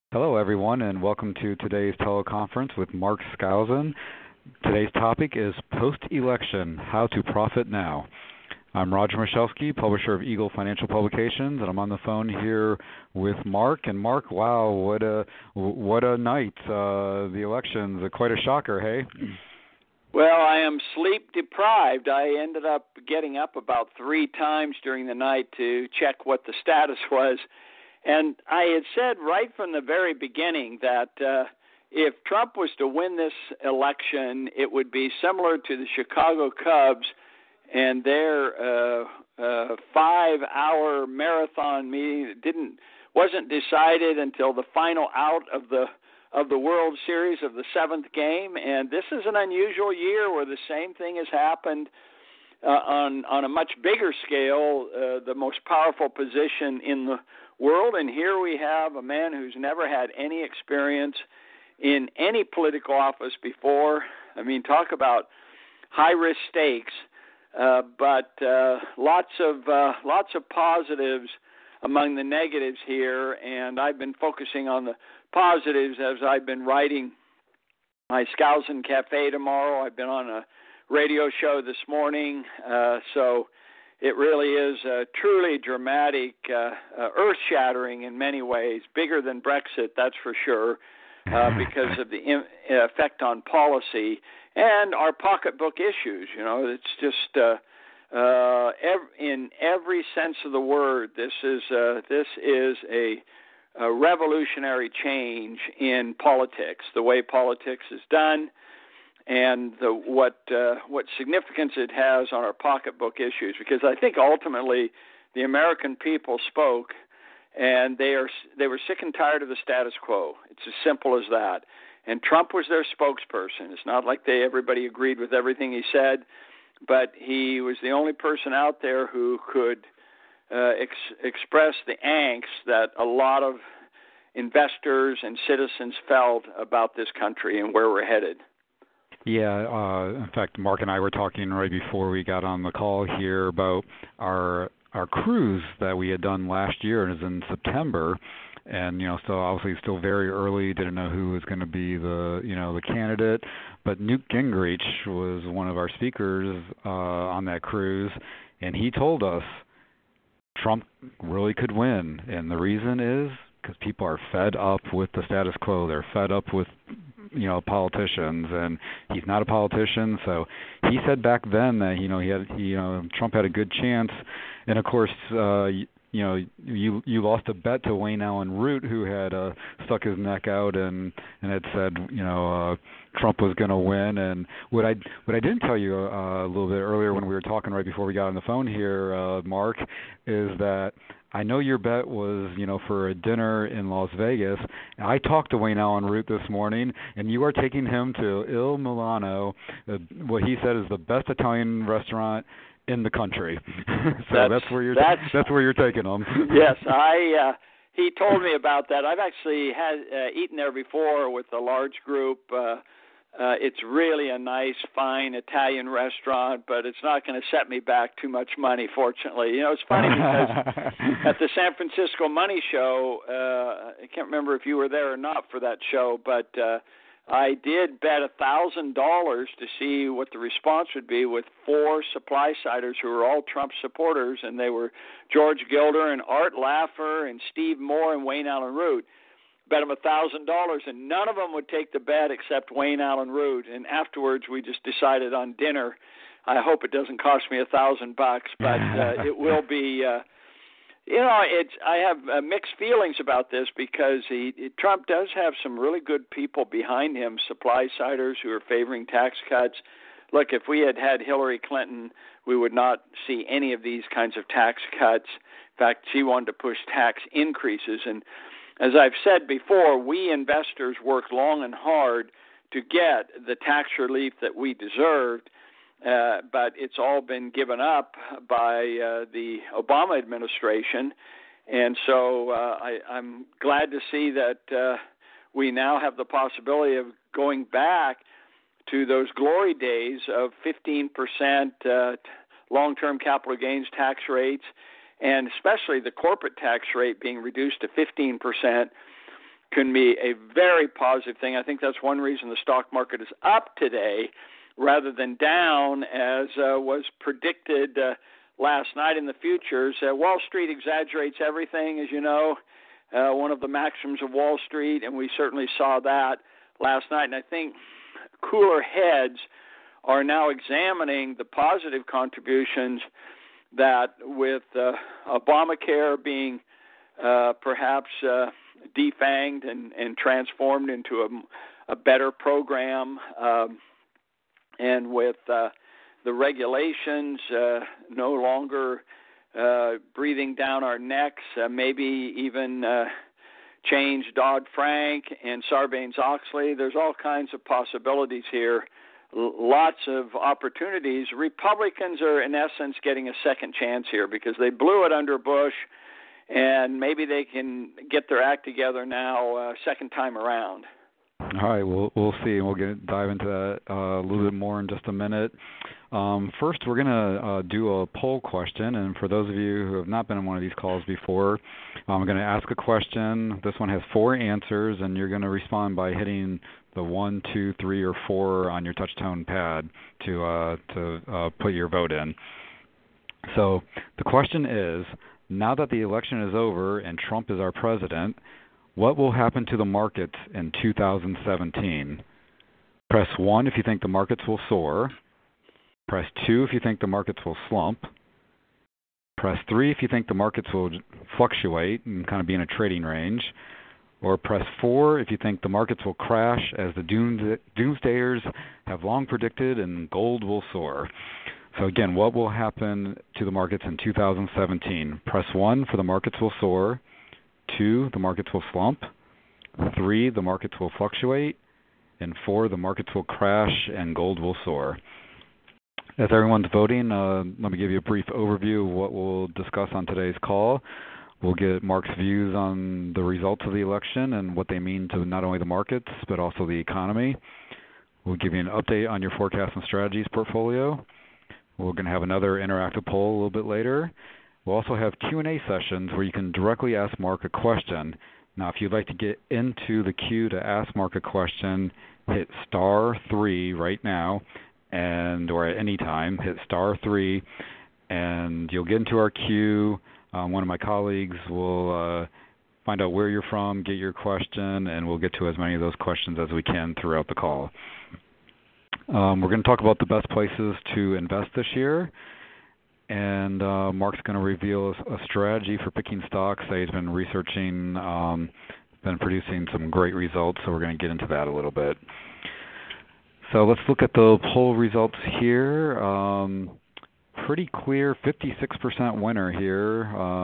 Hello, everyone, and welcome to today's teleconference with Mark Skousen. Today's topic is Post-Election, How to Profit Now. I'm Roger Michalski, publisher of Eagle Financial Publications, and I'm on the phone here with Mark. And Mark, wow, what a night. The election's quite a shocker, hey? Well, I am sleep deprived. I ended up getting up about 3 times during the night to check what the status was. And I had said right from the very beginning that if Trump was to win this election, it would be similar to the Chicago Cubs and their 5-hour marathon meeting that wasn't decided until the final out of the World Series of the 7th game. And this is an unusual year where the same thing has happened on a much bigger scale, the most powerful position in the world. And here we have a man who's never had any experience in any political office before. I mean, talk about high-risk stakes, but lots of positives among the negatives here. And I've been focusing on the positives as I've been writing my Skousen Cafe tomorrow. I've been on a radio show this morning, so it really is truly dramatic, earth-shattering in many ways, bigger than Brexit, that's for sure, because of the effect on policy and our pocketbook issues. You know, it's just in every sense of the word, this is a revolutionary change in politics, the way politics is done, and what significance it has on our pocketbook issues. Because I think ultimately the American people spoke, and they were sick and tired of the status quo. It's as simple as that. And Trump was their spokesperson. It's not like everybody agreed with everything he said, but he was the only person out there who could express the angst that a lot of investors and citizens felt about this country and where we're headed. Yeah, in fact, Mark and I were talking right before we got on the call here about our cruise that we had done last year, and it was in September. And, so obviously still very early, didn't know who was going to be the candidate. But Newt Gingrich was one of our speakers on that cruise, and he told us Trump really could win. And the reason is because people are fed up with the status quo. They're fed up with politicians, and he's not a politician. So he said back then that Trump had a good chance, and of course you lost a bet to Wayne Allen Root, who had stuck his neck out and had said Trump was going to win. And what I didn't tell you a little bit earlier when we were talking right before we got on the phone here, Mark, is that I know your bet was, for a dinner in Las Vegas. I talked to Wayne Allen Root this morning, and you are taking him to Il Milano, what he said is the best Italian restaurant in the country. So that's where you're taking him. Yes, he told me about that. I've actually eaten there before with a large group. It's really a nice, fine Italian restaurant, but it's not going to set me back too much money, fortunately. It's funny because at the San Francisco Money Show, I can't remember if you were there or not for that show, but I did bet $1,000 to see what the response would be with 4 supply-siders who were all Trump supporters, and they were George Gilder and Art Laffer and Steve Moore and Wayne Allen Root. Bet them $1,000, and none of them would take the bet except Wayne Allen Root. And afterwards, we just decided on dinner. I hope it doesn't cost me $1,000, but it will be. I have mixed feelings about this because Trump does have some really good people behind him, supply-siders who are favoring tax cuts. Look, if we had Hillary Clinton, we would not see any of these kinds of tax cuts. In fact, she wanted to push tax increases. And as I've said before, we investors worked long and hard to get the tax relief that we deserved, but it's all been given up by the Obama administration. And so I'm glad to see that we now have the possibility of going back to those glory days of 15% long-term capital gains tax rates, and especially the corporate tax rate being reduced to 15%. can be a very positive thing. I think that's one reason the stock market is up today rather than down, as was predicted last night in the futures. Wall Street exaggerates everything, as you know, one of the maxims of Wall Street, and we certainly saw that last night. And I think cooler heads are now examining the positive contributions that with Obamacare being perhaps defanged and transformed into a better program, and with the regulations no longer breathing down our necks, maybe even change Dodd-Frank and Sarbanes-Oxley. There's all kinds of possibilities here, lots of opportunities. Republicans are, in essence, getting a second chance here because they blew it under Bush, and maybe they can get their act together now, second time around. All right, we'll see, and we'll dive into that a little bit more in just a minute. First, we're going to do a poll question, and for those of you who have not been on one of these calls before, I'm going to ask a question. This one has 4 answers, and you're going to respond by hitting the 1, 2, 3, or 4 on your touch-tone pad to put your vote in. So the question is, now that the election is over and Trump is our president, what will happen to the markets in 2017? Press 1 if you think the markets will soar. Press 2 if you think the markets will slump. Press 3 if you think the markets will fluctuate and kind of be in a trading range. Or press 4 if you think the markets will crash as the doomsdayers have long predicted and gold will soar. So again, what will happen to the markets in 2017? Press 1 for the markets will soar. 2, the markets will slump. 3, the markets will fluctuate. And 4, the markets will crash and gold will soar. As everyone's voting, let me give you a brief overview of what we'll discuss on today's call. We'll get Mark's views on the results of the election and what they mean to not only the markets, but also the economy. We'll give you an update on your forecast and strategies portfolio. We're going to have another interactive poll a little bit later. We'll also have Q&A sessions where you can directly ask Mark a question. Now, if you'd like to get into the queue to ask Mark a question, hit *3 right now, or at any time, hit *3, and you'll get into our queue. One of my colleagues will find out where you're from, get your question, and we'll get to as many of those questions as we can throughout the call. We're going to talk about the best places to invest this year, and Mark's going to reveal a strategy for picking stocks that he's been researching, been producing some great results, so we're going to get into that a little bit. So let's look at the poll results here. Pretty clear 56% winner here,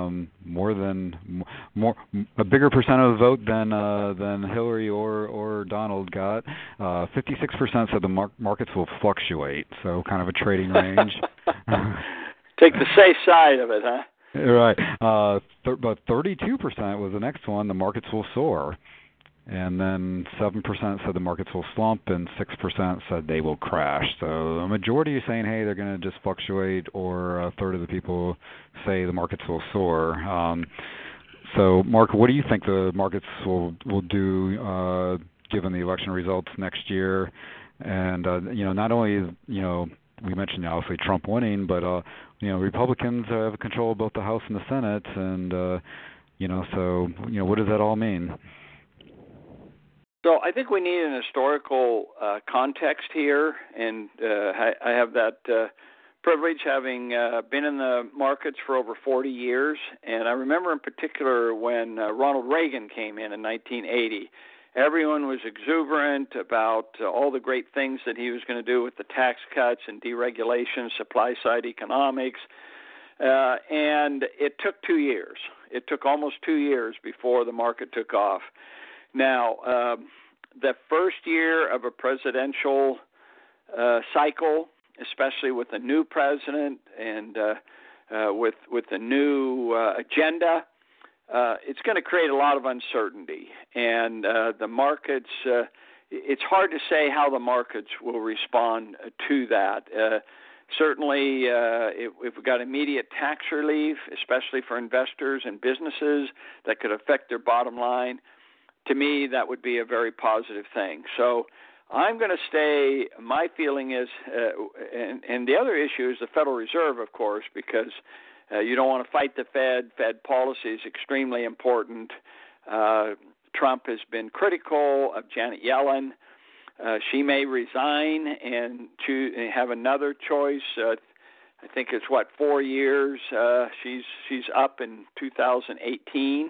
a bigger percent of the vote than Hillary or Donald got. 56% said the markets will fluctuate, so kind of a trading range. Take the safe side of it, huh? Right. But 32% was the next one. The markets will soar. And then 7% said the markets will slump, and 6% said they will crash. So a majority are saying, hey, they're going to just fluctuate, or a third of the people say the markets will soar. So, Mark, what do you think the markets will do given the election results next year? And not only we mentioned obviously Trump winning, but Republicans have control of both the House and the Senate, and so what does that all mean? So I think we need an historical context here, and I have that privilege having been in the markets for over 40 years, and I remember in particular when Ronald Reagan came in 1980. Everyone was exuberant about all the great things that he was going to do with the tax cuts and deregulation, supply-side economics, and it took 2 years. It took almost 2 years before the market took off. Now, the first year of a presidential cycle, especially with a new president and with a new agenda, it's going to create a lot of uncertainty. And the markets, it's hard to say how the markets will respond to that. Certainly, if we've got immediate tax relief, especially for investors and businesses, that could affect their bottom line. to me, that would be a very positive thing. So I'm going to stay. My feeling is, and the other issue is the Federal Reserve, of course, because you don't want to fight the Fed. Fed policy is extremely important. Trump has been critical of Janet Yellen. She may resign and have another choice. I think it's 4 years. She's up in 2018.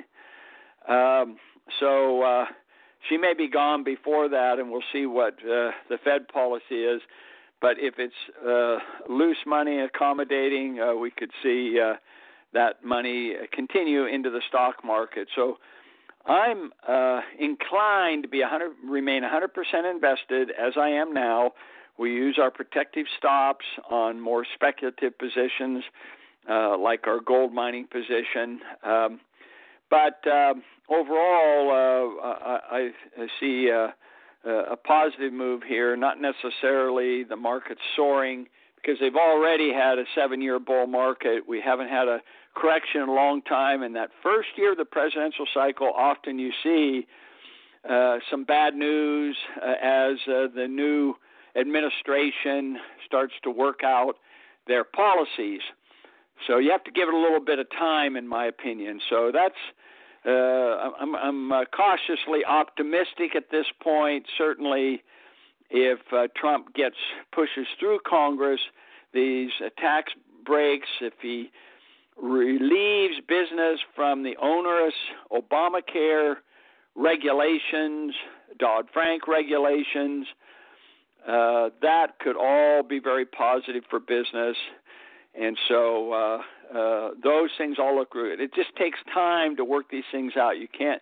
So she may be gone before that, and we'll see what the Fed policy is. But if it's loose money accommodating, we could see that money continue into the stock market. So I'm inclined to remain 100% invested as I am now. We use our protective stops on more speculative positions, like our gold mining position. But overall, I see a positive move here, not necessarily the market soaring, because they've already had a 7-year bull market. We haven't had a correction in a long time. And that first year of the presidential cycle, often you see some bad news as the new administration starts to work out their policies. So you have to give it a little bit of time, in my opinion. So that's I'm cautiously optimistic at this point. Certainly, if Trump pushes through Congress, these tax breaks, if he relieves business from the onerous Obamacare regulations, Dodd-Frank regulations, that could all be very positive for business. And so those things all look good. It just takes time to work these things out. You can't.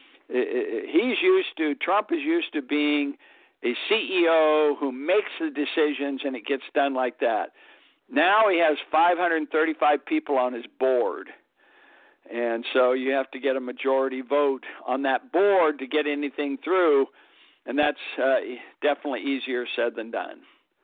Trump is used to being a CEO who makes the decisions and it gets done like that. Now he has 535 people on his board. And so you have to get a majority vote on that board to get anything through. And that's definitely easier said than done.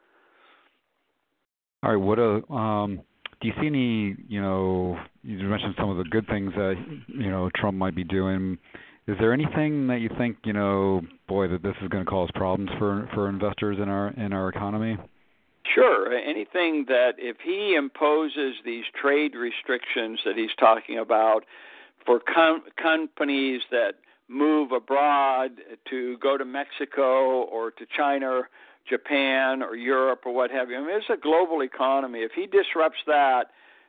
All right. Do you see any, you mentioned some of the good things that, Trump might be doing. Is there anything that you think, that this is going to cause problems for investors in our economy? Sure. Anything that if he imposes these trade restrictions that he's talking about for companies that move abroad to go to Mexico or to China, Japan or Europe or what have you. I mean, it's a global economy. If he disrupts that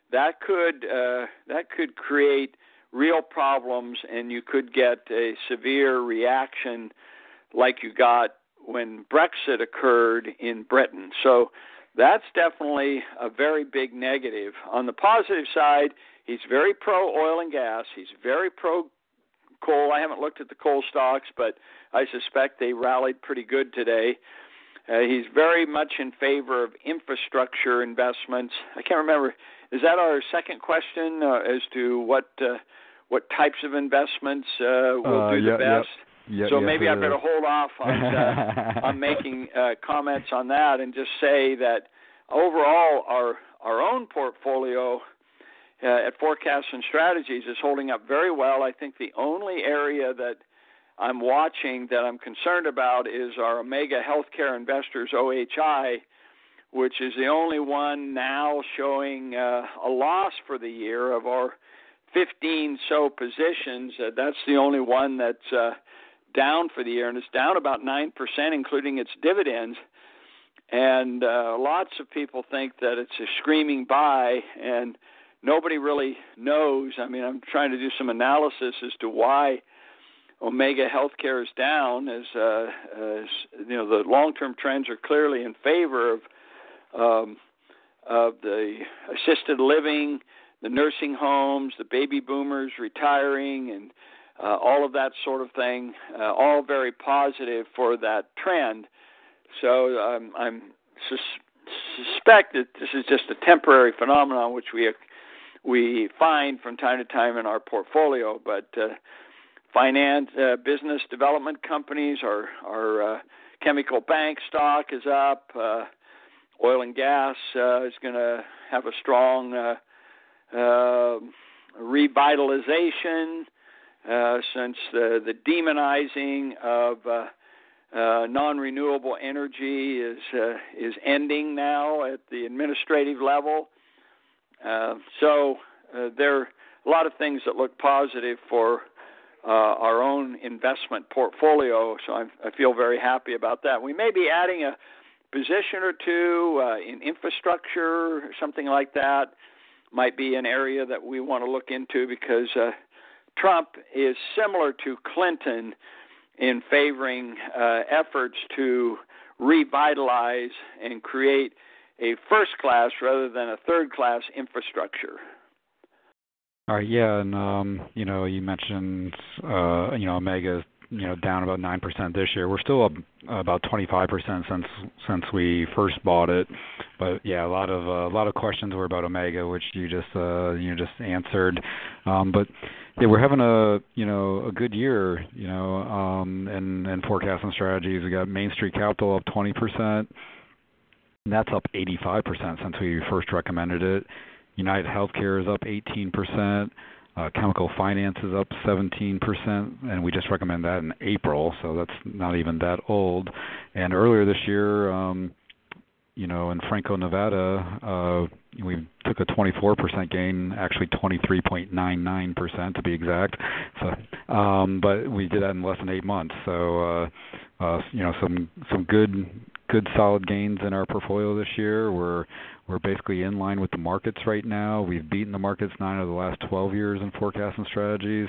could create real problems, and you could get a severe reaction like you got when Brexit occurred in Britain. So that's definitely a very big negative. On the positive side, he's very pro-oil and gas. He's very pro-coal. I haven't looked at the coal stocks, but I suspect they rallied pretty good today. He's very much in favor of infrastructure investments. I can't remember. Is that our second question as to what types of investments will do the best? Yeah, so maybe I better hold off on making comments on that and just say that overall our own portfolio at Forecasts and Strategies is holding up very well. I think the only area that I'm watching that I'm concerned about is our Omega Healthcare Investors, OHI, which is the only one now showing a loss for the year of our 15 so positions. That's the only one that's down for the year, and it's down about 9%, including its dividends. And lots of people think that it's a screaming buy, and nobody really knows. I mean, I'm trying to do some analysis as to why Omega Healthcare is down. As the long-term trends are clearly in favor of the assisted living, the nursing homes, the baby boomers retiring, and all of that sort of thing, all very positive for that trend. So I'm suspect that this is just a temporary phenomenon, which we find from time to time in our portfolio. But finance, business development companies, our chemical bank stock is up. Oil and gas is going to have a strong revitalization. since the demonizing of non-renewable energy is ending now at the administrative level. So there are a lot of things that look positive for our own investment portfolio. So I feel very happy about that. We may be adding a position or two in infrastructure, something like that. Might be an area that we want to look into because Trump is similar to Clinton in favoring efforts to revitalize and create a first-class rather than a third-class infrastructure. All right, yeah, and you mentioned Omega is down about 9% this year. We're still up about 25% since we first bought it, but yeah, a lot of questions were about Omega, which you just answered. But yeah, we're having a good year, and forecasting strategies. We got Main Street Capital up 20%. And that's up 85% since we first recommended it. United Healthcare is up 18%. Chemical Finance is up 17%, and we just recommend that in April, so that's not even that old. And earlier this year, in Franco-Nevada, we took a 24% gain, actually 23.99% to be exact. So, but we did that in less than 8 months. So, some good solid gains in our portfolio this year. We're basically in line with the markets right now. We've beaten the markets 9 of the last 12 years in forecasting strategies.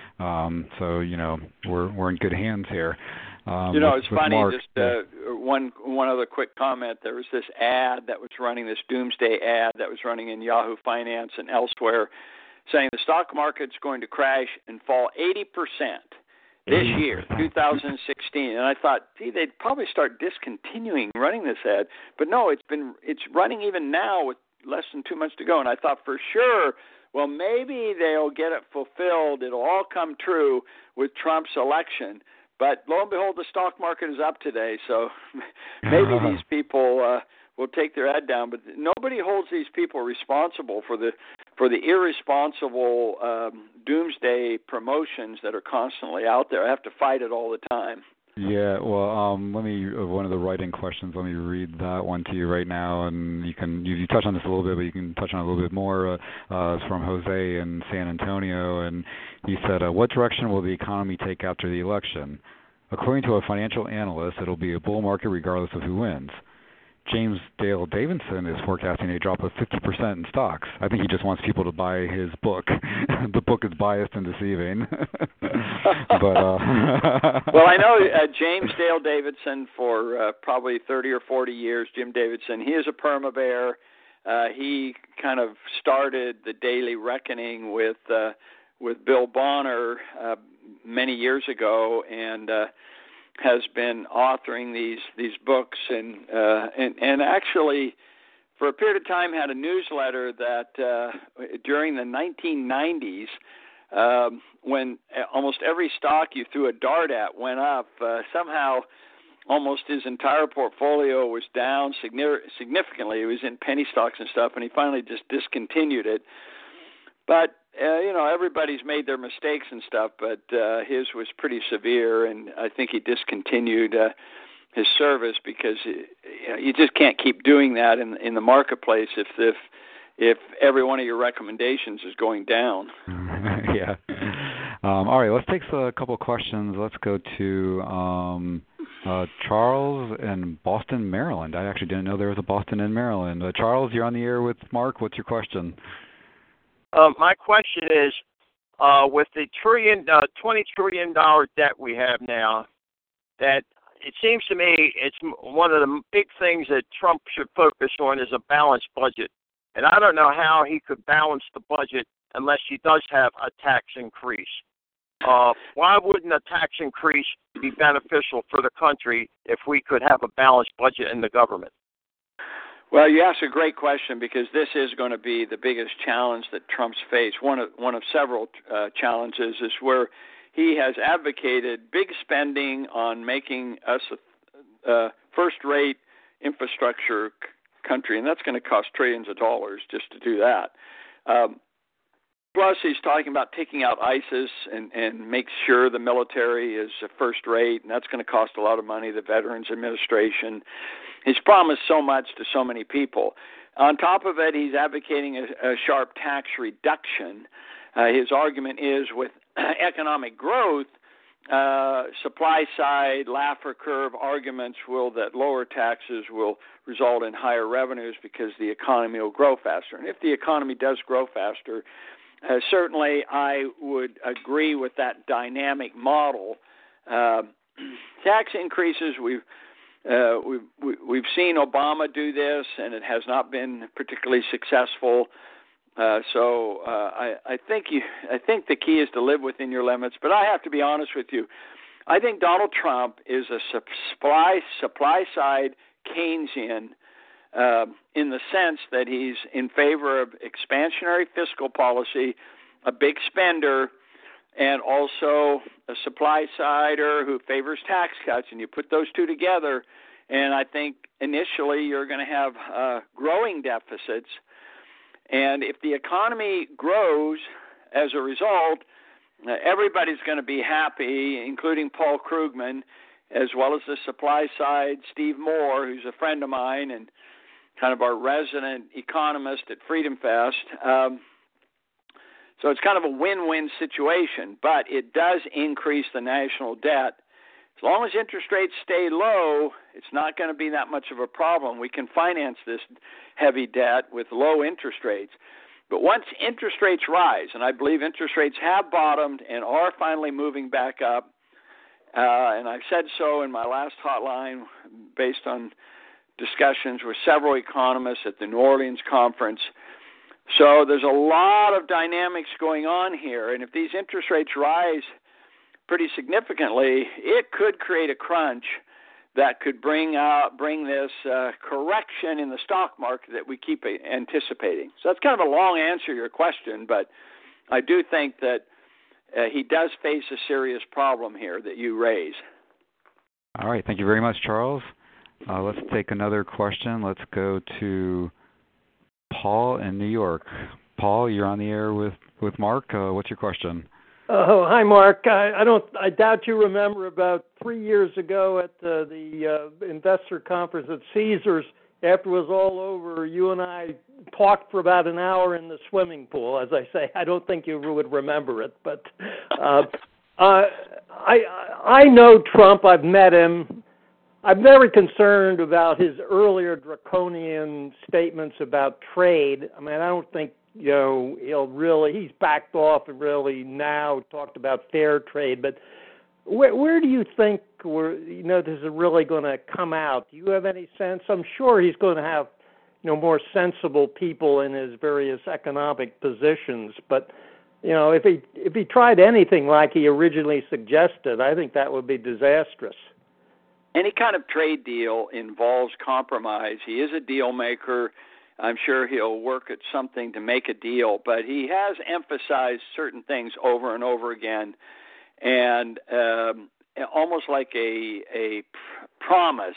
So we're in good hands here. It's funny. Mark, one other quick comment. There was this ad that was running, this doomsday ad that was running in Yahoo Finance and elsewhere, saying the stock market's going to crash and fall 80% this year, 2016. And I thought, they'd probably start discontinuing running this ad. But no, it's running even now with less than 2 months to go. And I thought for sure, well, maybe they'll get it fulfilled. It'll all come true with Trump's election. But lo and behold, the stock market is up today. So maybe these people will take their head down. But nobody holds these people responsible for the irresponsible doomsday promotions that are constantly out there. I have to fight it all the time. Yeah, well, one of the writing questions, let me read that one to you right now, and you touched on this a little bit, but you can touch on it a little bit more. It's from Jose in San Antonio, and he said, what direction will the economy take after the election? According to a financial analyst, it'll be a bull market regardless of who wins. James Dale Davidson is forecasting a drop of 50% in stocks. I think he just wants people to buy his book. The book is biased and deceiving. But well, I know James Dale Davidson for probably 30 or 40 years. Jim Davidson, he is a perma bear. He kind of started the daily reckoning with Bill Bonner many years ago, and has been authoring these books, and actually for a period of time had a newsletter that during the 1990s, when almost every stock you threw a dart at went up, somehow almost his entire portfolio was down significantly. It was in penny stocks and stuff, and he finally just discontinued it. But everybody's made their mistakes and stuff, but his was pretty severe, and I think he discontinued his service because you just can't keep doing that in the marketplace if every one of your recommendations is going down. Yeah. All right, let's take a couple of questions. Let's go to Charles in Boston, Maryland. I actually didn't know there was a Boston in Maryland. Charles, you're on the air with Mark. What's your question? My question is, with the $20 trillion debt we have now, that it seems to me it's one of the big things that Trump should focus on is a balanced budget. And I don't know how he could balance the budget unless he does have a tax increase. Why wouldn't a tax increase be beneficial for the country if we could have a balanced budget in the government? Well, you asked a great question because this is going to be the biggest challenge that Trump's faced. One of several challenges is where he has advocated big spending on making us a first-rate infrastructure country, and that's going to cost trillions of dollars just to do that. Plus, he's talking about taking out ISIS and make sure the military is first rate, and that's going to cost a lot of money, the Veterans Administration. He's promised so much to so many people. On top of it, he's advocating a sharp tax reduction. His argument is with economic growth, supply side Laffer curve arguments will that lower taxes will result in higher revenues because the economy will grow faster. And if the economy does grow faster, certainly I would agree with that dynamic model. Tax increases, we've seen Obama do this, and it has not been particularly successful. So I think the key is to live within your limits. But I have to be honest with you. I think Donald Trump is a supply side Keynesian in the sense that he's in favor of expansionary fiscal policy, a big spender, and also a supply sider who favors tax cuts. And you put those two together, and I think initially you're going to have growing deficits. And if the economy grows as a result, everybody's going to be happy, including Paul Krugman, as well as the supply side, Steve Moore, who's a friend of mine and kind of our resident economist at Freedom Fest. So it's kind of a win-win situation, but it does increase the national debt. As long as interest rates stay low, it's not going to be that much of a problem. We can finance this heavy debt with low interest rates. But once interest rates rise, and I believe interest rates have bottomed and are finally moving back up, and I've said so in my last hotline based on discussions with several economists at the New Orleans conference. So there's a lot of dynamics going on here, and if these interest rates rise pretty significantly, it could create a crunch that could bring this correction in the stock market that we keep anticipating. So that's kind of a long answer to your question, but I do think that he does face a serious problem here that you raise. All right. Thank you very much, Charles. Let's take another question. Let's go to Paul in New York. Paul, you're on the air with Mark. What's your question? Oh, hi, Mark. I doubt you remember about 3 years ago at the investor conference at Caesars. After it was all over, you and I talked for about an hour in the swimming pool. As I say, I don't think you would remember it, but I know Trump. I've met him. I'm very concerned about his earlier draconian statements about trade. I mean, I don't think he's backed off and really now talked about fair trade. But where do you think this is really going to come out? Do you have any sense? I'm sure he's going to have more sensible people in his various economic positions. But if he tried anything like he originally suggested, I think that would be disastrous. Any kind of trade deal involves compromise. He is a deal maker. I'm sure he'll work at something to make a deal, but he has emphasized certain things over and over again, and almost like a promise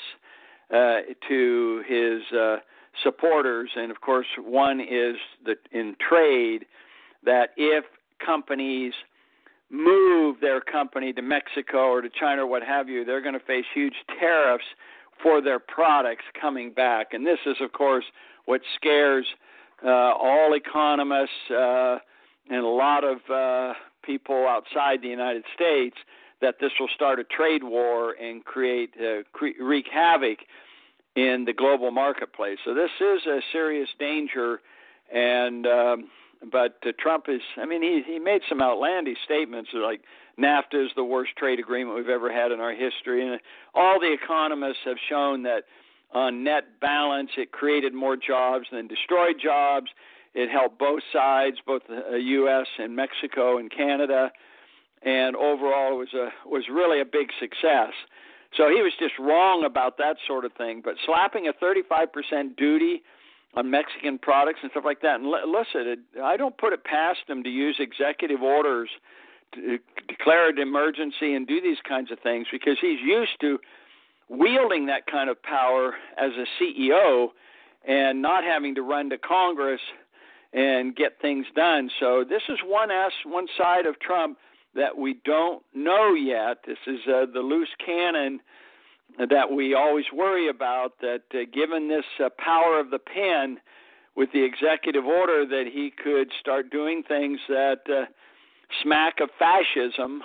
to his supporters. And of course, one is that in trade, that if companies move their company to Mexico or to China or what have you, they're going to face huge tariffs for their products coming back. And this is, of course, what scares all economists and a lot of people outside the United States, that this will start a trade war and wreak havoc in the global marketplace. So this is a serious danger, and but Trump he made some outlandish statements like NAFTA is the worst trade agreement we've ever had in our history. And all the economists have shown that on net balance, it created more jobs than destroyed jobs. It helped both sides, both the U.S. and Mexico and Canada. And overall, it was really a big success. So he was just wrong about that sort of thing. But slapping a 35% duty on Mexican products and stuff like that. And listen, I don't put it past him to use executive orders to declare an emergency and do these kinds of things, because he's used to wielding that kind of power as a CEO and not having to run to Congress and get things done. So this is one side of Trump that we don't know yet. This is the loose cannon that we always worry about, that given this power of the pen with the executive order, that he could start doing things that smack of fascism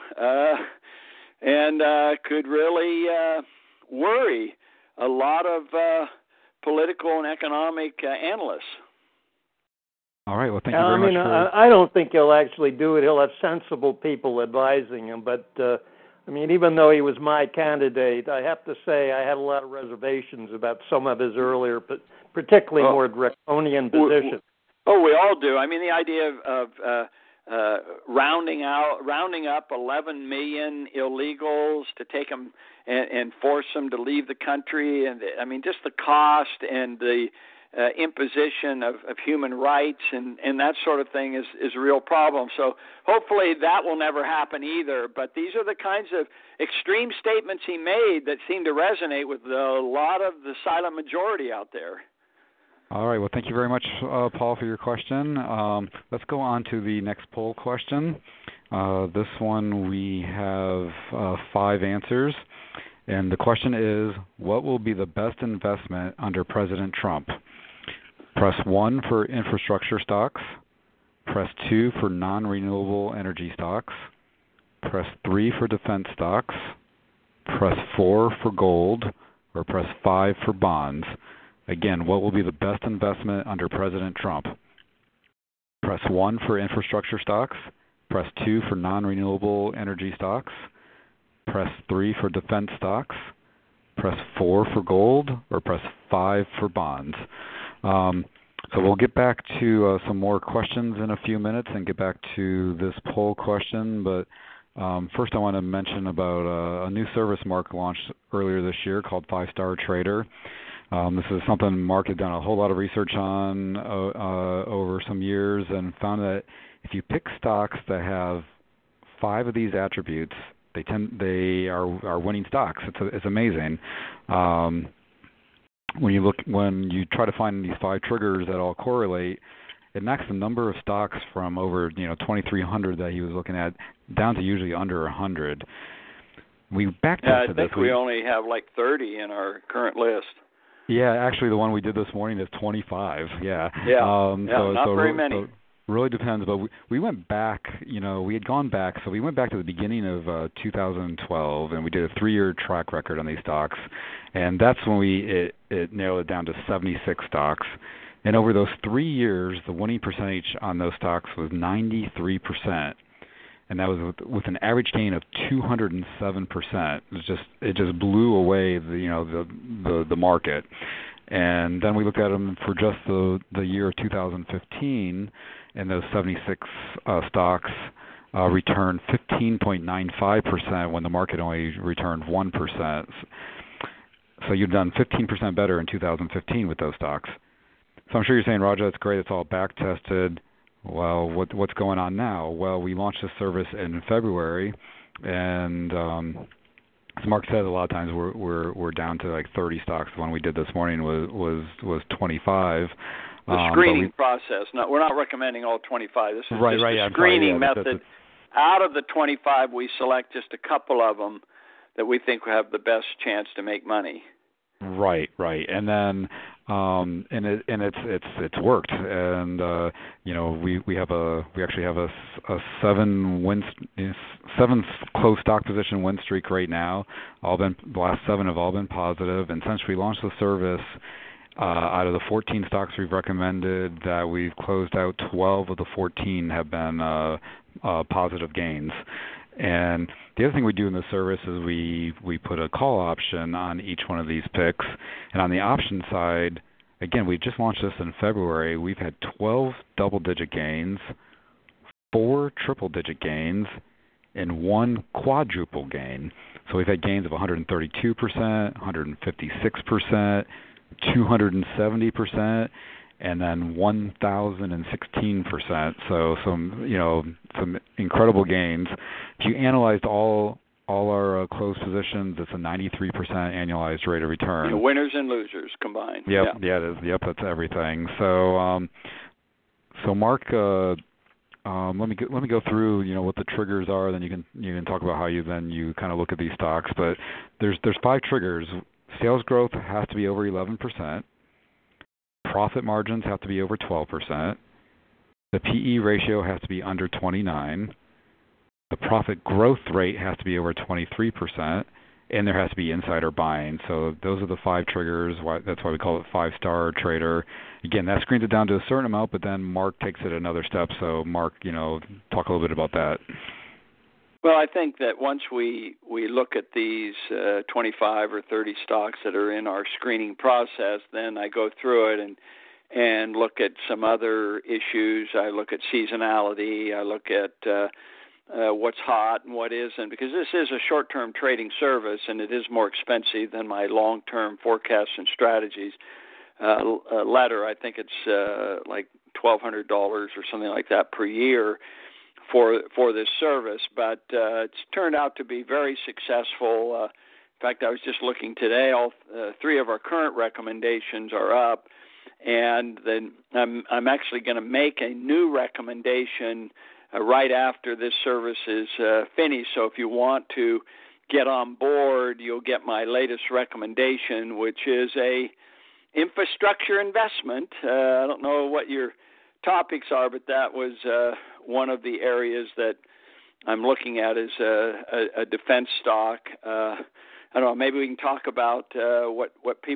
and could really worry a lot of political and economic analysts. All right. Well, thank you very much. I don't think he'll actually do it. He'll have sensible people advising him. But, even though he was my candidate, I have to say I had a lot of reservations about some of his earlier, but particularly more draconian positions. We all do. The idea of rounding up 11 million illegals to take them and force them to leave the country, and just the cost and the imposition of human rights and that sort of thing is a real problem. So hopefully that will never happen either. But these are the kinds of extreme statements he made that seem to resonate with a lot of the silent majority out there. All right. Well, thank you very much, Paul, for your question. Let's go on to the next poll question. This one we have 5 answers. And the question is, what will be the best investment under President Trump? Press 1 for infrastructure stocks. Press 2 for non-renewable energy stocks. Press 3 for defense stocks. Press 4 for gold. Or press 5 for bonds. Again, what will be the best investment under President Trump? Press 1 for infrastructure stocks. Press 2 for non-renewable energy stocks. Press 3 for defense stocks. Press 4 for gold. Or press 5 for bonds. So we'll get back to some more questions in a few minutes and get back to this poll question. But first I want to mention about a new service Mark launched earlier this year called 5-Star Trader. This is something Mark had done a whole lot of research on over some years and found that if you pick stocks that have 5 of these attributes, they are winning stocks. It's amazing. When you try to find these 5 triggers that all correlate, it knocks the number of stocks from over 2,300 that he was looking at down to usually under 100. We backtested this. I think we only have like 30 in our current list. Yeah, actually, the one we did this morning is 25. Yeah. Not very many. So really depends, but we went back. We had gone back, so we went back to the beginning of 2012, and we did a 3-year track record on these stocks, and that's when it narrowed it down to 76 stocks. And over those 3 years, the winning percentage on those stocks was 93%, and that was with an average gain of 207%. It just blew away the market. And then we looked at them for just the year of 2015, and those 76 stocks returned 15.95% when the market only returned 1%. So you've done 15% better in 2015 with those stocks. So I'm sure you're saying, Roger, that's great. It's all back tested. Well, what's going on now? Well, we launched this service in February, and as Mark said, a lot of times we're down to like 30 stocks. The one we did this morning was 25. The screening process. No, we're not recommending all 25. This is just a screening method. Out of the 25, we select just a couple of them that we think will have the best chance to make money. Right, and then it's worked, and we actually have a 7 close stock position win streak right now. The last 7 have all been positive, and since we launched the service, out of the 14 stocks we've recommended that we've closed out, 12 of the 14 have been positive gains. And the other thing we do in the service is we put a call option on each one of these picks. And on the option side, again, we just launched this in February. We've had 12 double-digit gains, 4 triple-digit gains, and 1 quadruple gain. So we've had gains of 132%, 156%, 270%, and then 1,016%. So some incredible gains. If you analyzed all our closed positions, it's a 93% annualized rate of return. Winners and losers combined. Yep, yeah, it is. Yep, that's everything. So So Mark, let me go through what the triggers are. Then you can talk about how you kind of look at these stocks. But there's 5 triggers. Sales growth has to be over 11%. Profit margins have to be over 12%. The PE ratio has to be under 29. The profit growth rate has to be over 23%. And there has to be insider buying. So those are the 5 triggers. That's why we call it 5-star trader. Again, that screens it down to a certain amount, but then Mark takes it another step. So Mark, talk a little bit about that. Well, I think that once we look at these 25 or 30 stocks that are in our screening process, then I go through it and look at some other issues. I look at seasonality. I look at what's hot and what isn't, because this is a short-term trading service, and it is more expensive than my long-term forecasts and strategies letter. I think it's like $1,200 or something like that per year for this service, but it's turned out to be very successful. In fact, I was just looking today, all 3 of our current recommendations are up, and then I'm actually going to make a new recommendation right after this service is finished. So if you want to get on board, you'll get my latest recommendation, which is a infrastructure investment. I don't know what your topics are, but that was one of the areas that I'm looking at is a defense stock. I don't know, maybe we can talk about what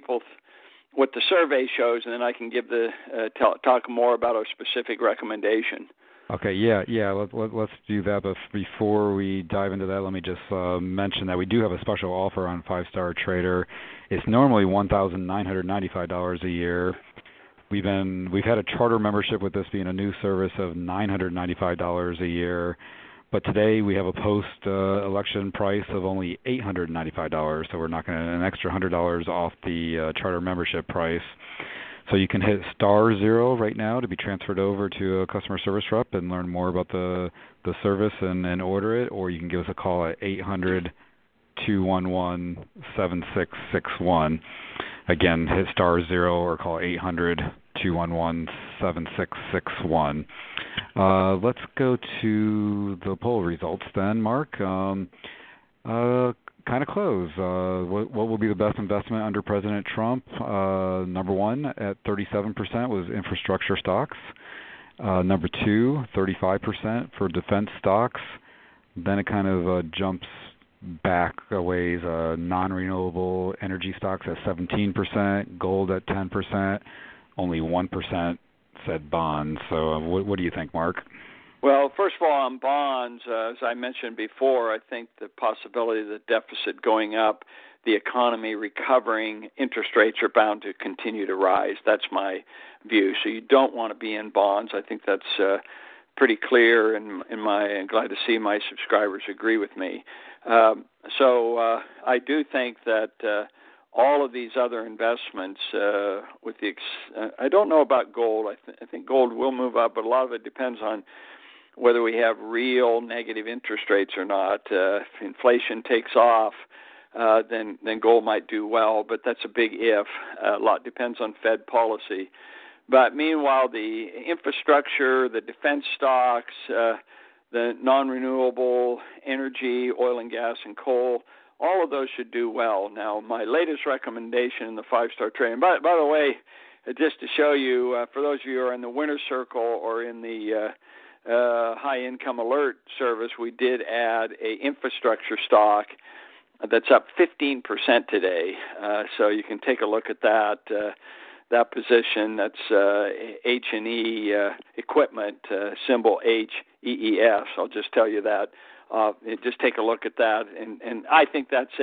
the survey shows, and then I can give talk more about our specific recommendation. Okay, yeah. Let's do that. But before we dive into that, let me just mention that we do have a special offer on 5-Star Trader. It's normally $1,995 a year. We've had a charter membership with this being a new service of $995 a year. But today we have a post-election price of only $895, so we're knocking an extra $100 off the charter membership price. So you can hit *0 right now to be transferred over to a customer service rep and learn more about the service and order it, or you can give us a call at 800-211-7661. Again, hit *0 or call 800-211-7661. Let's go to the poll results then, Mark. Kind of close. What will be the best investment under President Trump? Number 1 at 37% was infrastructure stocks. Number 2, 35% for defense stocks. Then it kind of jumps back a ways. Non-renewable energy stocks at 17%, gold at 10%. Only 1% said bonds. So what do you think, Mark? Well, first of all, on bonds, as I mentioned before, I think the possibility of the deficit going up, the economy recovering, interest rates are bound to continue to rise. That's my view. So you don't want to be in bonds. I think that's pretty clear, and I'm glad to see my subscribers agree with me. So I do think that all of these other investments, I don't know about gold. I think gold will move up, but a lot of it depends on whether we have real negative interest rates or not. If inflation takes off, then gold might do well, but that's a big if. A lot depends on Fed policy. But meanwhile, the infrastructure, the defense stocks, the non-renewable energy, oil and gas and coal, all of those should do well. Now, my latest recommendation in the 5-Star Trading, by the way, just to show you, for those of you who are in the Winner Circle or in the High Income Alert service, we did add a infrastructure stock that's up 15% today. So you can take a look at that position. That's H&E Equipment, symbol HEES. I'll just tell you that. Just take a look at that, and I think that's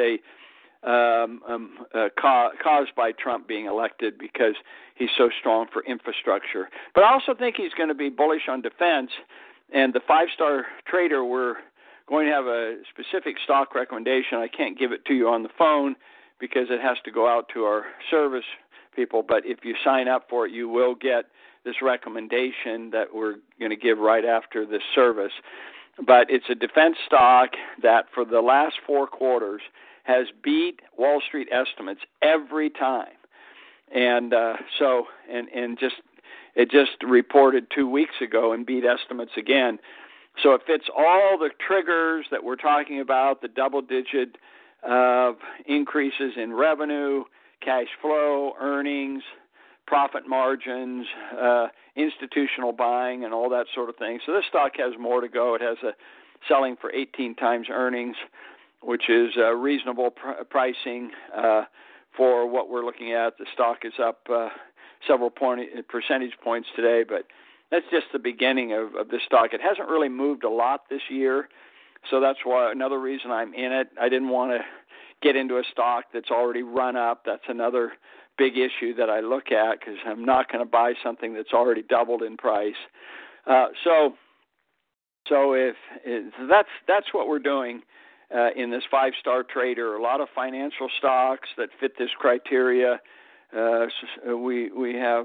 caused by Trump being elected because he's so strong for infrastructure. But I also think he's going to be bullish on defense, and the 5-Star Trader, we're going to have a specific stock recommendation. I can't give it to you on the phone because it has to go out to our service people, but if you sign up for it, you will get this recommendation that we're going to give right after this service. But it's a defense stock that for the last 4 quarters has beat Wall Street estimates every time. And just it just reported 2 weeks ago and beat estimates again. So it fits all the triggers that we're talking about, the double-digit increases in revenue, cash flow, earnings, profit margins, institutional buying, and all that sort of thing. So this stock has more to go. It has a selling for 18 times earnings, which is reasonable pricing for what we're looking at. The stock is up several percentage points today, but that's just the beginning of this stock. It hasn't really moved a lot this year, so that's why another reason I'm in it. I didn't want to get into a stock that's already run up. That's another big issue that I look at, because I'm not going to buy something that's already doubled in price. So if that's what we're doing in this 5-star trader. A lot of financial stocks that fit this criteria. We have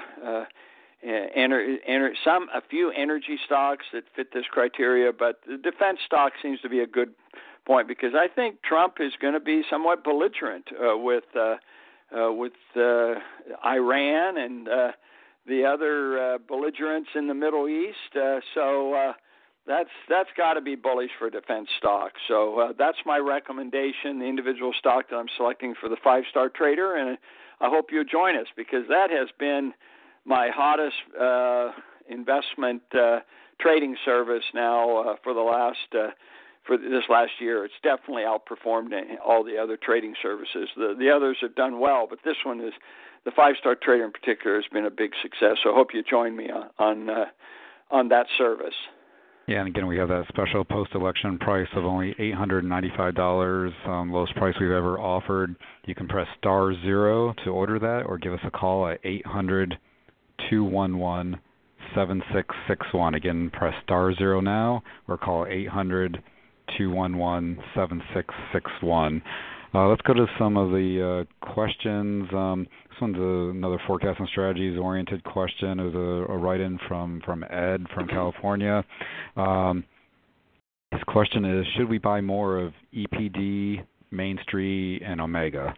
a few energy stocks that fit this criteria, but the defense stock seems to be a good point, because I think Trump is going to be somewhat belligerent with Iran and the other belligerents in the Middle East. So that's got to be bullish for defense stocks. So that's my recommendation, the individual stock that I'm selecting for the 5-star trader, and I hope you join us, because that has been my hottest investment trading service now for this last year. It's definitely outperformed all the other trading services. The others have done well, but this one is, the 5-star trader in particular, has been a big success. So I hope you join me on that service. Yeah, and again, we have that special post-election price of only $895, lowest price we've ever offered. You can press *0 to order that, or give us a call at 800-211-7661. Again, press *0 now, or call 800-211-7661. Let's go to some of the questions. This one's another forecast and strategies oriented question. It was a write-in from Ed from California. His question is, should we buy more of EPD, Main Street, and Omega?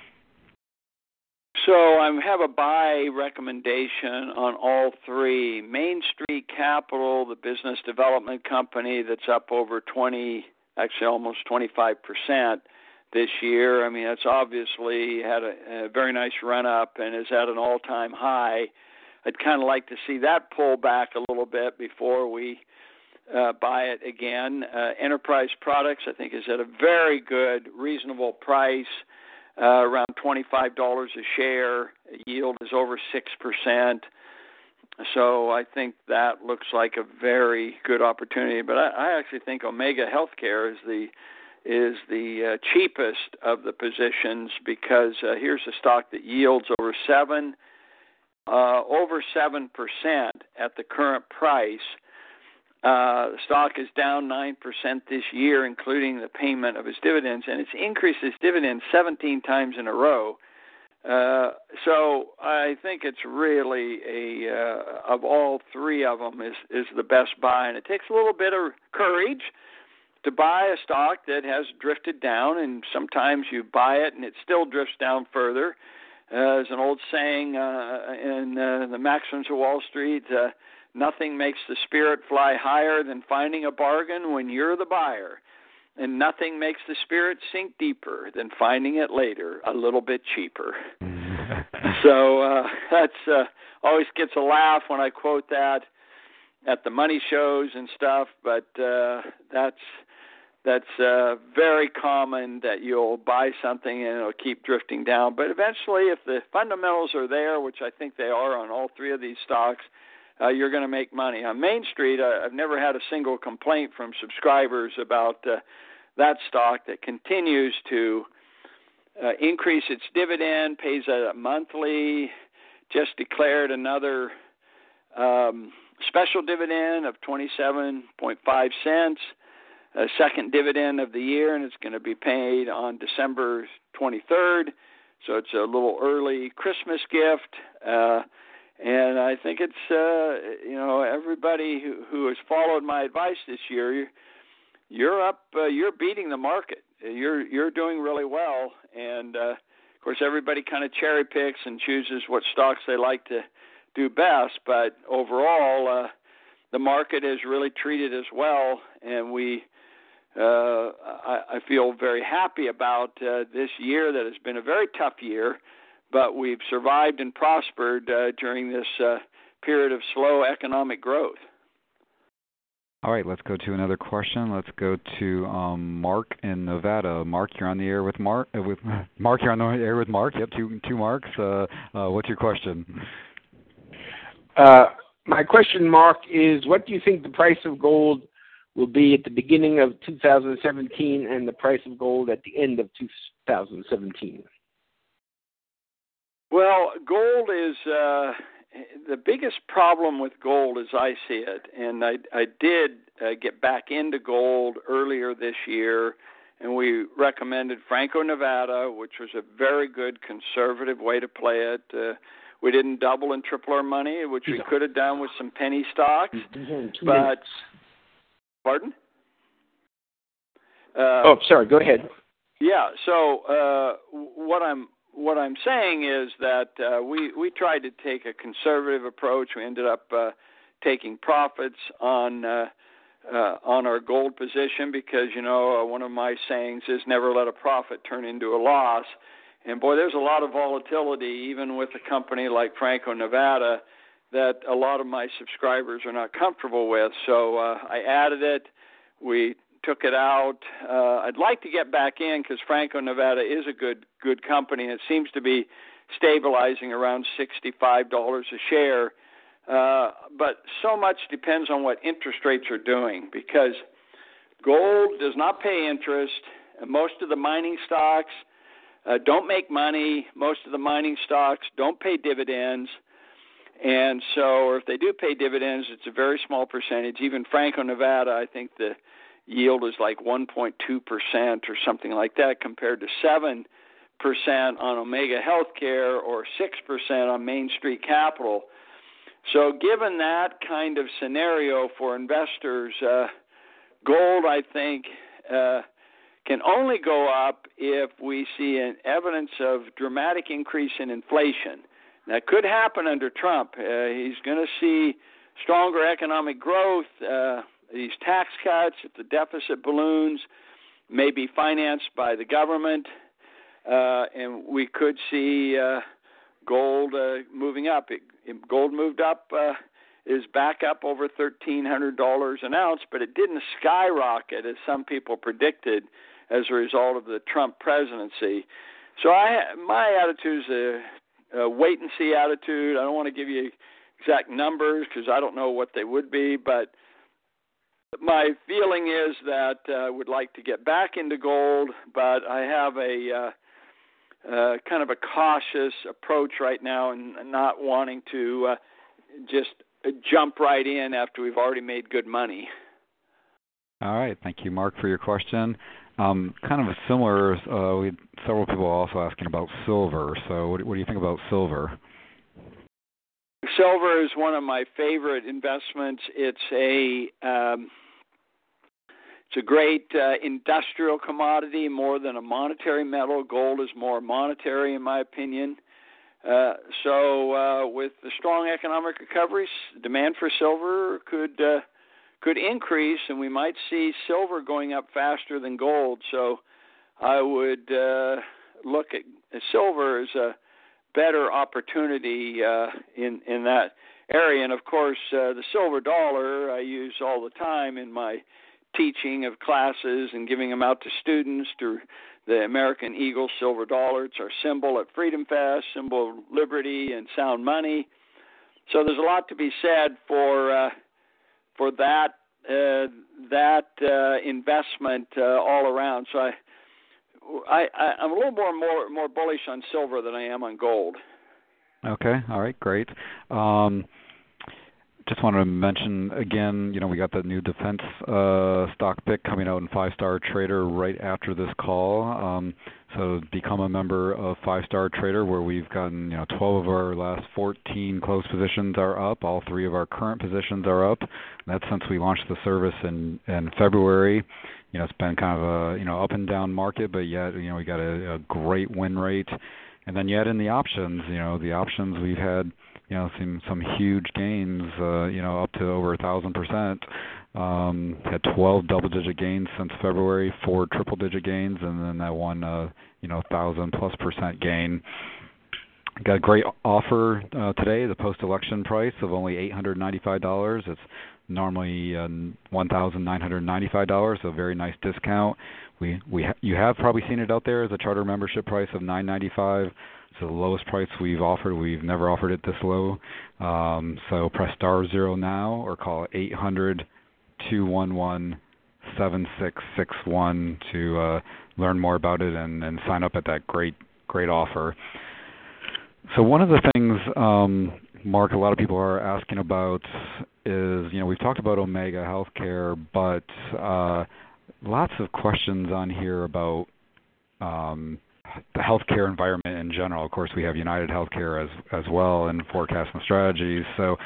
So I have a buy recommendation on all three. Main Street Capital, the business development company that's up over almost 25% this year. I mean, it's obviously had a very nice run-up and is at an all-time high. I'd kind of like to see that pull back a little bit before we buy it again. Enterprise Products, I think, is at a very good, reasonable price, around $25 a share. Yield is over 6%. So I think that looks like a very good opportunity. But I actually think Omega Healthcare is the cheapest of the positions, because here's a stock that yields over 7% at the current price. The stock is down 9% this year, including the payment of its dividends, and it's increased its dividends 17 times in a row. So I think it's really of all three of them is the best buy, and it takes a little bit of courage to buy a stock that has drifted down, and sometimes you buy it and it still drifts down further. There's an old saying in the Maxims of Wall Street, nothing makes the spirit fly higher than finding a bargain when you're the buyer, and nothing makes the spirit sink deeper than finding it later a little bit cheaper. So that's always gets a laugh when I quote that at the money shows and stuff, but that's very common that you'll buy something and it'll keep drifting down. But eventually, if the fundamentals are there, which I think they are on all three of these stocks, you're going to make money. On Main Street, I've never had a single complaint from subscribers about that stock that continues to increase its dividend, pays a monthly, just declared another special dividend of 27.5 cents, a second dividend of the year, and it's going to be paid on December 23rd. So it's a little early Christmas gift. And I think it's, everybody who has followed my advice this year, you're up, you're beating the market. You're doing really well. And, of course, everybody kind of cherry picks and chooses what stocks they like to do best. But overall, the market has really treated us well, and I feel very happy about this year that has been a very tough year, but we've survived and prospered during this period of slow economic growth. All right, let's go to another question. Let's go to Mark in Nevada. Mark, you're on the air with Mark. Mark, you're on the air with Mark. Yep, two Marks. What's your question? My question, Mark, is what do you think the price of gold will be at the beginning of 2017 and the price of gold at the end of 2017? Well, gold is the biggest problem with gold as I see it, and I did get back into gold earlier this year, and we recommended Franco-Nevada, which was a very good conservative way to play it. We didn't double and triple our money, which we could have done with some penny stocks. But pardon? Sorry. Go ahead. Yeah. So what I'm saying is that we tried to take a conservative approach. We ended up taking profits on our gold position because one of my sayings is never let a profit turn into a loss. And boy, there's a lot of volatility even with a company like Franco-Nevada that a lot of my subscribers are not comfortable with. So I added it. We took it out. I'd like to get back in because Franco-Nevada is a good company, and it seems to be stabilizing around $65 a share. But so much depends on what interest rates are doing because gold does not pay interest. And most of the mining stocks don't make money. Most of the mining stocks don't pay dividends. And so, or if they do pay dividends, it's a very small percentage. Even Franco-Nevada, I think the yield is like 1.2% or something like that compared to 7% on Omega Healthcare or 6% on Main Street Capital. So given that kind of scenario for investors, gold, I think, can only go up if we see an evidence of dramatic increase in inflation. That could happen under Trump. He's going to see stronger economic growth, these tax cuts, if the deficit balloons may be financed by the government, and we could see gold moving up. Gold moved up, is back up over $1,300 an ounce, but it didn't skyrocket as some people predicted as a result of the Trump presidency. So my attitude is a wait-and-see attitude. I don't want to give you exact numbers because I don't know what they would be, but my feeling is that I would like to get back into gold, but I have a kind of a cautious approach right now and not wanting to just jump right in after we've already made good money. All right. Thank you, Mark, for your question. Kind of a similar, we had several people also asking about silver. So what do you think about silver? Silver is one of my favorite investments. It's a great industrial commodity more than a monetary metal. Gold is more monetary, in my opinion. So with the strong economic recovery, demand for silver could increase, and we might see silver going up faster than gold. So I would look at silver as a better opportunity in that area. And, of course, the silver dollar I use all the time in my teaching of classes and giving them out to students, to the American Eagle silver dollar. It's our symbol at Freedom Fest, symbol of liberty and sound money. So there's a lot to be said for that investment all around. So I'm a little more bullish on silver than I am on gold. Okay. All right. Great. Just wanted to mention again, we got that new defense stock pick coming out in 5-Star Trader right after this call. So become a member of 5-Star Trader, where we've gotten 12 of our last 14 closed positions are up. All 3 of our current positions are up. That's since we launched the service in February. It's been kind of a up and down market, but yet we got a great win rate. And then yet in the options, the options we've had seen some huge gains, up to over 1,000%. Had 12 double-digit gains since February, 4 triple-digit gains, and then that one, 1,000+% gain. Got a great offer today. The post-election price of only $895. It's normally $1,995, so a very nice discount. You have probably seen it out there as a charter membership price of $995. It's the lowest price we've offered. We've never offered it this low. So press *0 now or call 800-211-7661 to learn more about it and sign up at that great offer. So one of the things, Mark, a lot of people are asking about is, we've talked about Omega Healthcare, but lots of questions on here about the healthcare environment in general. Of course, we have United Healthcare as well in Forecast and Strategies. So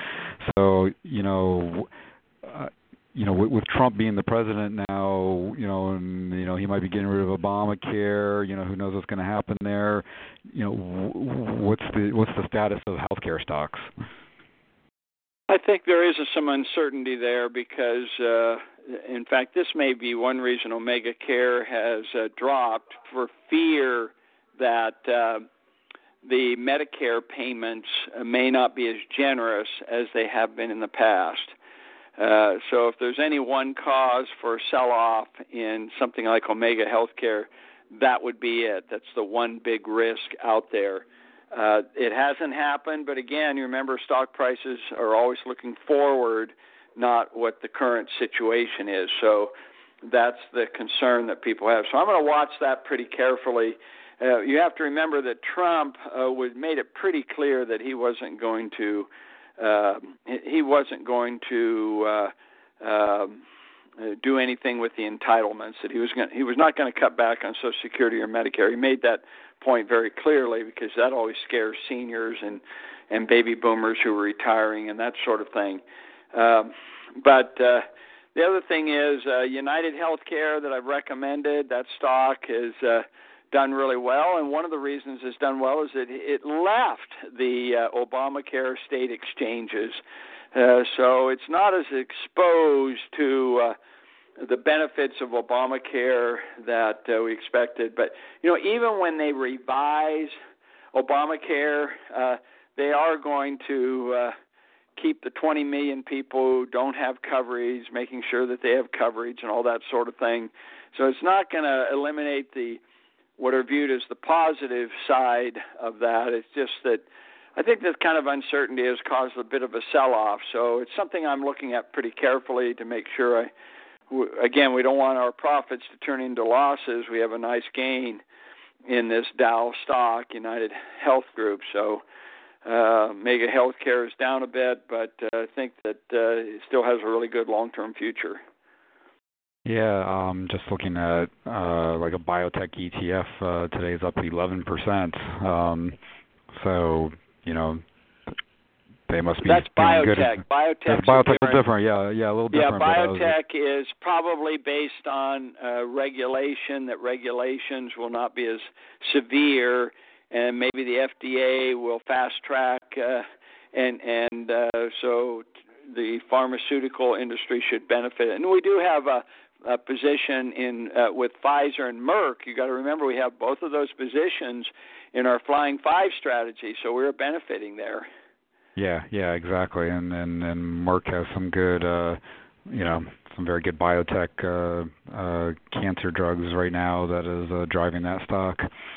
with Trump being the president now, he might be getting rid of Obamacare. Who knows what's going to happen there? What's the status of healthcare stocks? I think there is some uncertainty there because, in fact, this may be one reason Omega Care has dropped for fear that the Medicare payments may not be as generous as they have been in the past. So if there's any one cause for a sell-off in something like Omega Healthcare, that would be it. That's the one big risk out there. It hasn't happened, but again, you remember stock prices are always looking forward, not what the current situation is. So that's the concern that people have. So I'm going to watch that pretty carefully. You have to remember that Trump made it pretty clear that he wasn't going to do anything with the entitlements. That he was not going to cut back on Social Security or Medicare. He made that point very clearly because that always scares seniors and baby boomers who are retiring and that sort of thing. But the other thing is United Healthcare that I've recommended. That stock is done really well, and one of the reasons it's done well is that it left the Obamacare state exchanges, so it's not as exposed to the benefits of Obamacare that we expected. But even when they revise Obamacare, they are going to keep the 20 million people who don't have coverage, making sure that they have coverage and all that sort of thing. So it's not going to eliminate what are viewed as the positive side of that. It's just that I think this kind of uncertainty has caused a bit of a sell-off. So it's something I'm looking at pretty carefully to make sure again, we don't want our profits to turn into losses. We have a nice gain in this Dow stock, United Health Group. So Mega Healthcare is down a bit, but I think that it still has a really good long-term future. Yeah, just looking at like a biotech ETF, today's up 11%. So, they must be That's doing good. biotech. Biotech is different. Yeah, a little different. Yeah, biotech is probably based on regulation, that regulations will not be as severe, and maybe the FDA will fast track, and so the pharmaceutical industry should benefit. And we do have a position in with Pfizer and Merck. You got to remember we have both of those positions in our Flying Five strategy, so we're benefiting there. Yeah, exactly. And Merck has some good, some very good biotech cancer drugs right now that is driving that stock.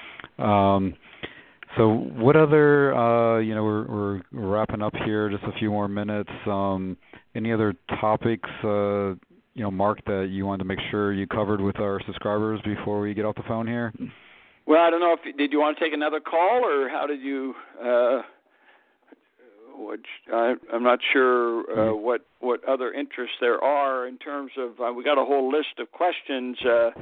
So what other, we're wrapping up here, just a few more minutes. Any other topics, Mark, that you wanted to make sure you covered with our subscribers before we get off the phone here? Well, I don't know did you want to take another call, or how did you? I'm not sure what other interests there are in terms of. We got a whole list of questions.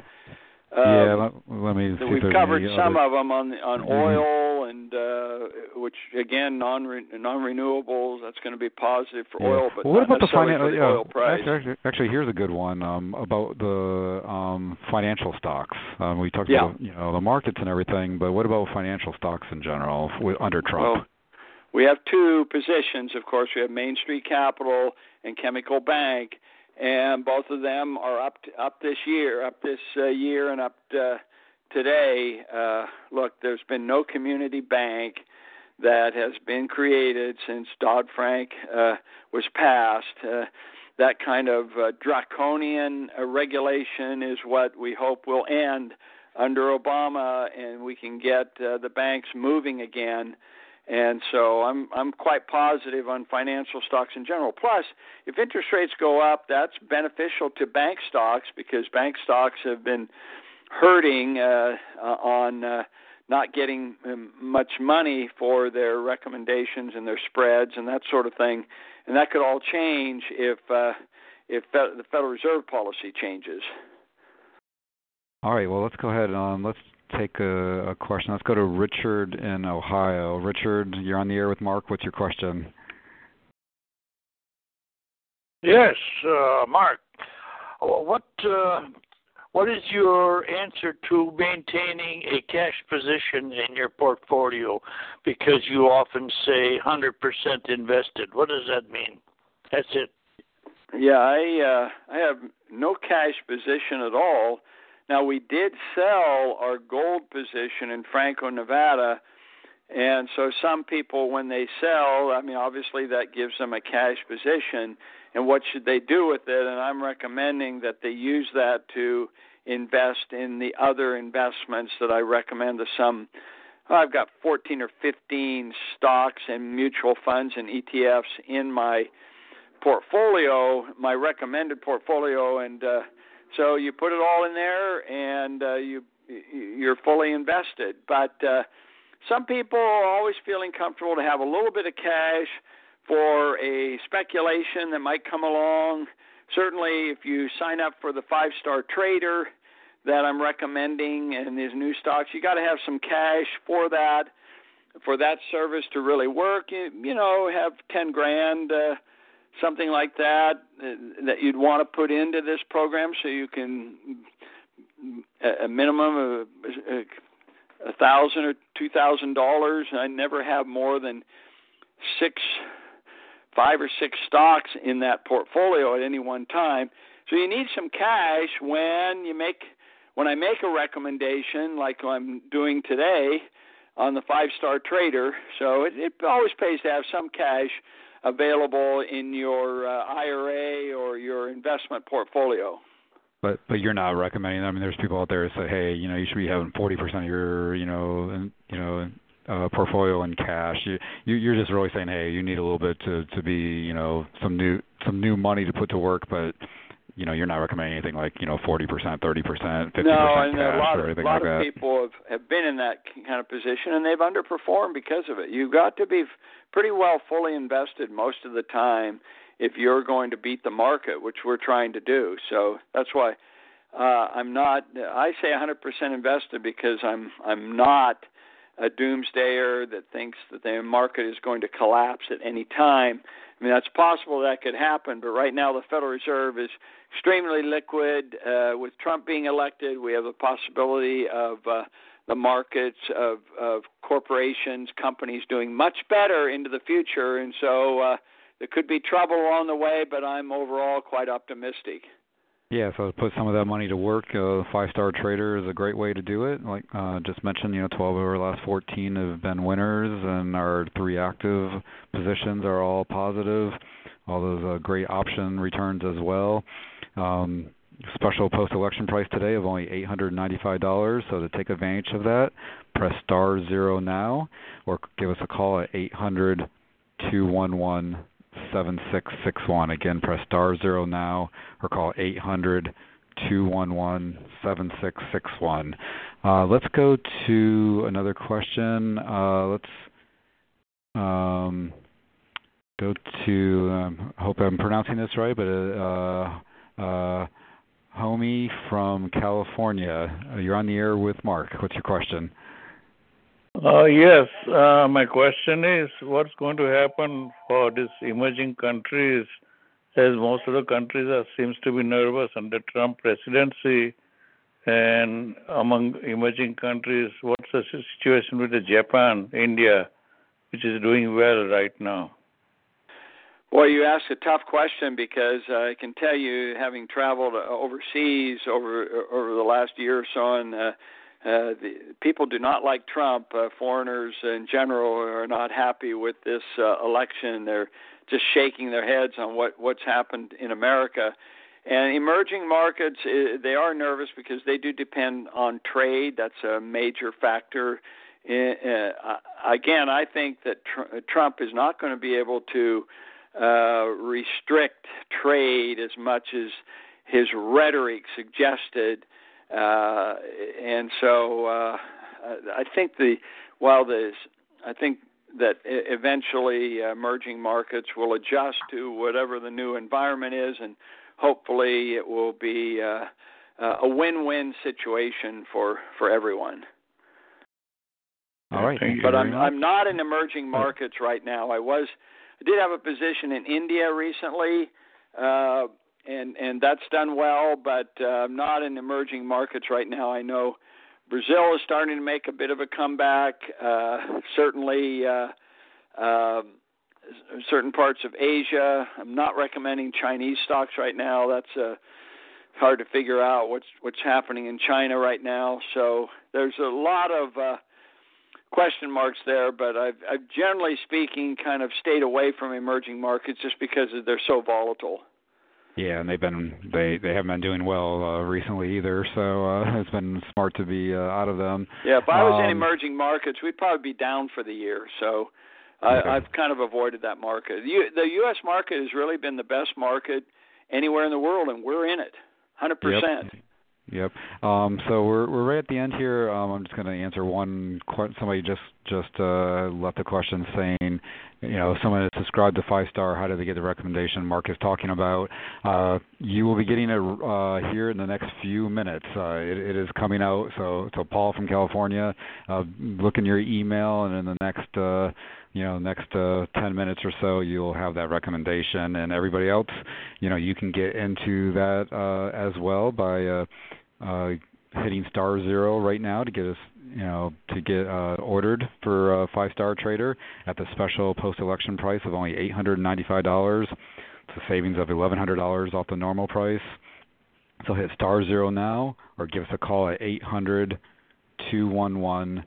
Let me see. We've covered some of them on oil and which again non-renewables. That's going to be positive for oil, but what about the oil price? Actually, here's a good one about the financial stocks. We talked about the markets and everything, but what about financial stocks in general under Trump? we have two positions. Of course, we have Main Street Capital and Chemical Bank, and both of them are up this year, and up today. Look, there's been no community bank that has been created since Dodd-Frank was passed. That kind of draconian regulation is what we hope will end under Obama, and we can get the banks moving again. And so I'm quite positive on financial stocks in general. Plus, if interest rates go up, that's beneficial to bank stocks because bank stocks have been hurting on not getting much money for their recommendations and their spreads and that sort of thing. And that could all change if the Federal Reserve policy changes. All right, well, let's go ahead. Let's take a question. Let's go to Richard in Ohio. Richard, you're on the air with Mark. What's your question? Yes, Mark. What is your answer to maintaining a cash position in your portfolio? Because you often say 100% invested. What does that mean? That's it. Yeah, I have no cash position at all. Now, we did sell our gold position in Franco, Nevada, and so some people, when they sell, I mean, obviously that gives them a cash position, and what should they do with it? And I'm recommending that they use that to invest in the other investments that I recommend to some. I've got 14 or 15 stocks and mutual funds and ETFs in my portfolio, my recommended portfolio, and so you put it all in there, and you're fully invested. But some people are always feeling comfortable to have a little bit of cash for a speculation that might come along. Certainly, if you sign up for the 5-Star Trader that I'm recommending and these new stocks, you got to have some cash for that service to really work. You know, have 10 grand. Something like that you'd want to put into this program, so you can a minimum of $1,000 or $2,000. I never have more than 5 or 6 stocks in that portfolio at any one time. So you need some cash when I make a recommendation, like I'm doing today on the 5-Star Trader. So it always pays to have some cash available in your IRA or your investment portfolio. But you're not recommending. I mean, there's people out there that say, hey, you know, you should be having 40% of your, portfolio in cash. You're just really saying, hey, you need a little bit to be, you know, some new money to put to work, but you know, you're not recommending anything like, you know, 40%, 30%, 50% no, and cash or anything like that. A lot of people have been in that kind of position, and they've underperformed because of it. You've got to be pretty well fully invested most of the time if you're going to beat the market, which we're trying to do. So that's why I say 100% invested, because I'm not a doomsdayer that thinks that the market is going to collapse at any time. I mean, that's possible that could happen, but right now the Federal Reserve is extremely liquid. With Trump being elected, we have a possibility of the markets of corporations, companies doing much better into the future, and so there could be trouble along the way, but I'm overall quite optimistic. Yeah, so put some of that money to work. 5-Star Trader is a great way to do it. Like just mentioned, 12 of our last 14 have been winners, and our 3 active positions are all positive. All those great option returns as well. Special post-election price today of only $895. So to take advantage of that, press *0 now, or give us a call at 800-211-7661. Again, press *0 now, or call 800-211-7661. Let's go to another question. Let's go to, I hope I'm pronouncing this right, but Homie from California. You're on the air with Mark. What's your question? Yes. My question is, what's going to happen for these emerging countries, as most of the countries seems to be nervous under Trump presidency? And among emerging countries, what's the situation with Japan, India, which is doing well right now? Well, you asked a tough question because I can tell you, having traveled overseas over the last year or so, and the people do not like Trump. Foreigners in general are not happy with this election. They're just shaking their heads on what's happened in America. And emerging markets, they are nervous because they do depend on trade. That's a major factor. Again, I think that Trump is not going to be able to restrict trade as much as his rhetoric suggested. And so I think I think that eventually emerging markets will adjust to whatever the new environment is, and hopefully it will be a win-win situation for everyone. All right. But I'm not in emerging markets right now. I did have a position in India recently, and that's done well, but I'm not in emerging markets right now. I know Brazil is starting to make a bit of a comeback. Certainly, certain parts of Asia. I'm not recommending Chinese stocks right now. That's hard to figure out what's happening in China right now. So there's a lot of question marks there, but I've generally speaking kind of stayed away from emerging markets just because they're so volatile. Yeah, and they haven't been doing well recently either, so it's been smart to be out of them. Yeah, if I was in emerging markets, we'd probably be down for the year, so I've kind of avoided that market. The U.S. market has really been the best market anywhere in the world, and we're in it, 100%. Yep. So we're right at the end here. I'm just going to answer one. Somebody just left a question saying, someone has subscribed to 5-star. How did they get the recommendation Mark is talking about? You will be getting it here in the next few minutes. It is coming out. So Paul from California, look in your email, and in the next 10 minutes or so, you'll have that recommendation. And everybody else, you can get into that as well by hitting *0 right now to get us, to get ordered for 5-star trader at the special post-election price of only $895. It's a savings of $1,100 off the normal price. So hit *0 now, or give us a call at 800-211-7661.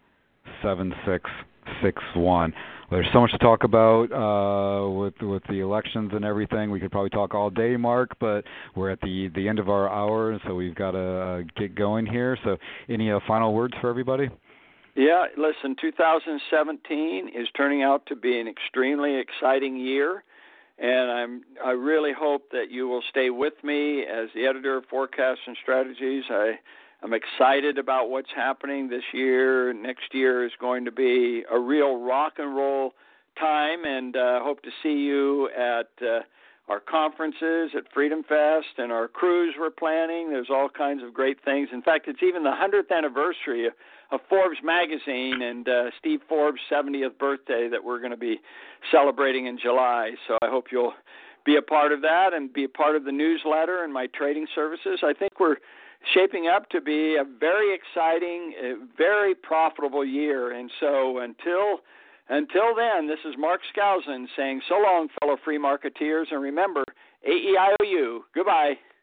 There's so much to talk about with the elections and everything. We could probably talk all day, Mark, but we're at the end of our hour, so we've got to get going here. So any final words for everybody? Yeah, listen, 2017 is turning out to be an extremely exciting year, and I really hope that you will stay with me as the editor of Forecasts and Strategies. I'm excited about what's happening this year. Next year is going to be a real rock and roll time, and hope to see you at our conferences at Freedom Fest and our cruise we're planning. There's all kinds of great things. In fact, it's even the 100th anniversary of Forbes magazine and Steve Forbes' 70th birthday that we're going to be celebrating in July. So I hope you'll be a part of that and be a part of the newsletter and my trading services. I think we're shaping up to be a very exciting, very profitable year. And so until then, this is Mark Skousen saying so long, fellow free marketeers, and remember, AEIOU. Goodbye.